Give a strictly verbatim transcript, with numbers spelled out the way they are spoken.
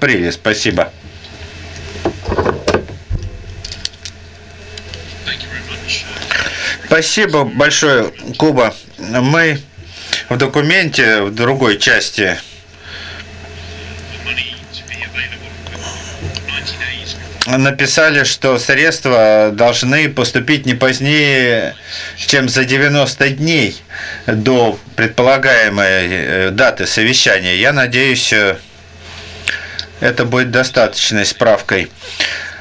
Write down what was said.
апреле. Спасибо. Спасибо большое, Куба. Мы в документе, в другой части, написали, что средства должны поступить не позднее, чем за девяносто дней до предполагаемой даты совещания. Я надеюсь, это будет достаточной справкой.